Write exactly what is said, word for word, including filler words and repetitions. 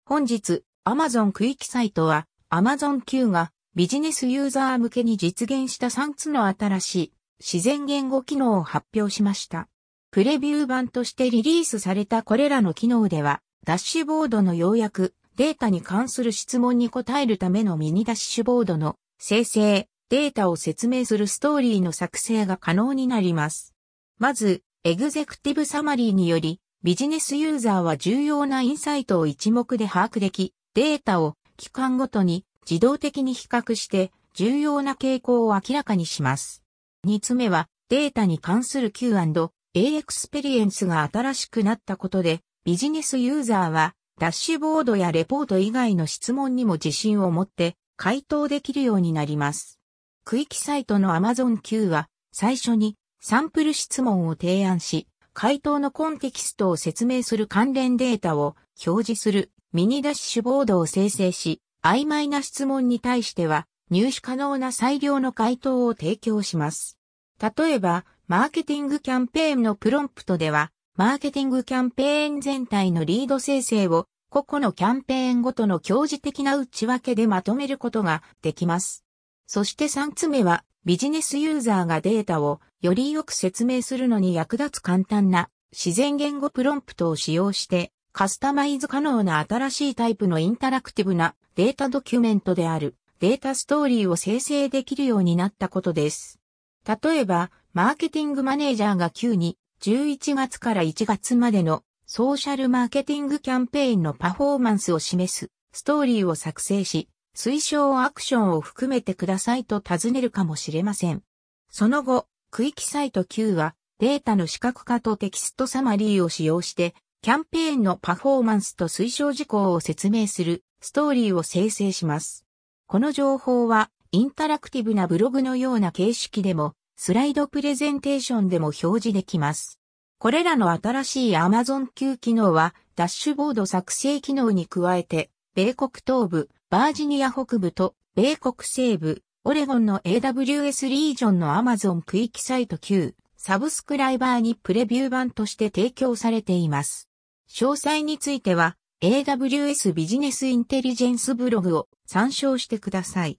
本日、Amazon 区域サイトは Amazon Q がビジネスユーザー向けに実現したさんつの新しい自然言語機能を発表しました。プレビュー版としてリリースされたこれらの機能では、ダッシュボードの要約、データに関する質問に答えるためのミニダッシュボードの生成、データを説明するストーリーの作成が可能になります。まず、エグゼクティブサマリーにより、ビジネスユーザーは重要なインサイトを一目で把握でき、データを期間ごとに自動的に比較して重要な傾向を明らかにします。二つ目は、データに関する キューアンドエー エクスペリエンスが新しくなったことで、ビジネスユーザーはダッシュボードやレポート以外の質問にも自信を持って回答できるようになります。区域サイトの Amazon Q は最初にサンプル質問を提案し、回答のコンテキストを説明する関連データを表示するミニダッシュボードを生成し、曖昧な質問に対しては入手可能な最良の回答を提供します。例えば、マーケティングキャンペーンのプロンプトでは、マーケティングキャンペーン全体のリード生成を個々のキャンペーンごとの教示的な内訳でまとめることができます。そして三つ目は、ビジネスユーザーがデータをよりよく説明するのに役立つ簡単な自然言語プロンプトを使用してカスタマイズ可能な新しいタイプのインタラクティブなデータドキュメントであるデータストーリーを生成できるようになったことです。例えば、マーケティングマネージャーが Q にじゅういちがつからいちがつまでのソーシャルマーケティングキャンペーンのパフォーマンスを示すストーリーを作成し、推奨アクションを含めてくださいと尋ねるかもしれません。その後、区域サイト Q はデータの視覚化とテキストサマリーを使用して、キャンペーンのパフォーマンスと推奨事項を説明するストーリーを生成します。この情報はインタラクティブなブログのような形式でも、スライドプレゼンテーションでも表示できます。これらの新しい Amazon Q 機能は、ダッシュボード作成機能に加えて、米国東部、バージニア北部と、米国西部、オレゴンの エーダブリューエス リージョンの Amazon 区域サイト Q、サブスクライバーにプレビュー版として提供されています。詳細については、エーダブリューエス ビジネスインテリジェンスブログを参照してください。